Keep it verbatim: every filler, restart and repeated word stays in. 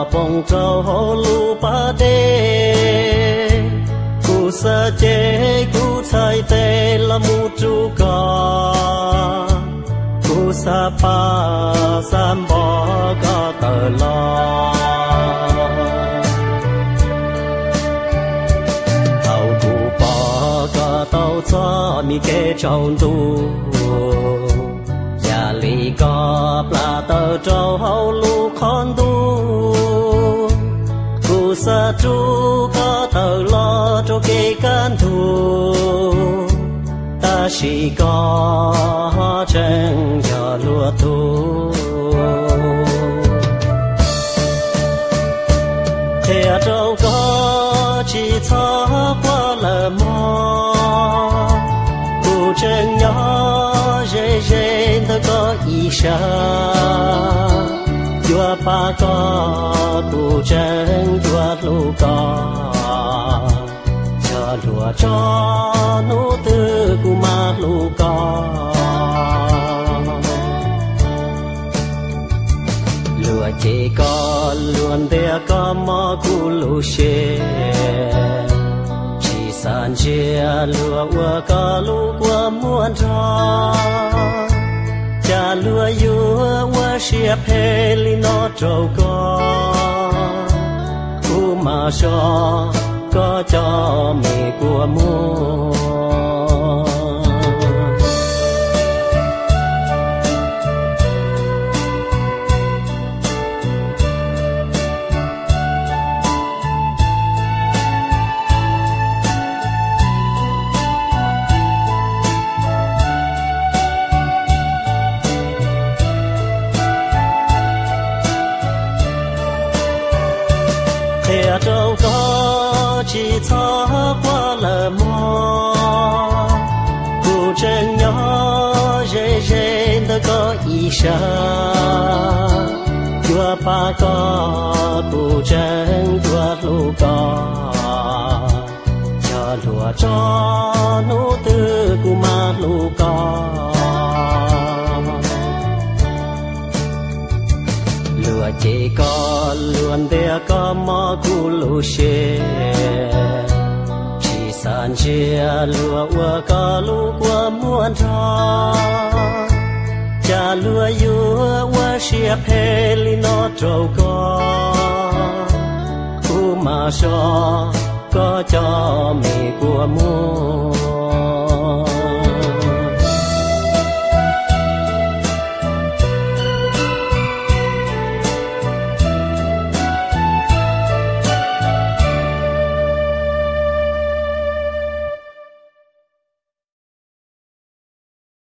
bông trâu hô lu ba đê cú sa chế cú sai tê là mu chu ca cú sa pa sam bò ca tờ lo tàu cú bò ca tàu cho mi kê trâu tu nhà lì có là tờ trâu hậu lu con tu cú sa chu có tờ lo cho kê can thu ta chỉ có chân cho lúa thu thế trâu có chỉ cho qua lờ mò cú chân nhỏ dễ dễ ta có ý xa chúa ba có cú chân chúa lu có cho lúa cho nô tư cú ma lu có lúa chỉ có luôn để có mò cú lu xe chỉ san chia lúa qua có lu qua muôn cho cha lúa yêu qua xe phê li nó trâu có cú mà cho có cho mẹ của mua thế trâu có chỉ cho qua lờ mò cú chân nhỏ dễ dễ ta có ý xa chúa ba có cú chân chúa lu có cho lúa cho nô tư cú ma lu có lúa chỉ có luôn để có mò cú lu xe chỉ san chia lúa qua có lu qua muôn cho cha lúa yêu qua xe phê li nó trâu có cú mà cho có cho mẹ của mua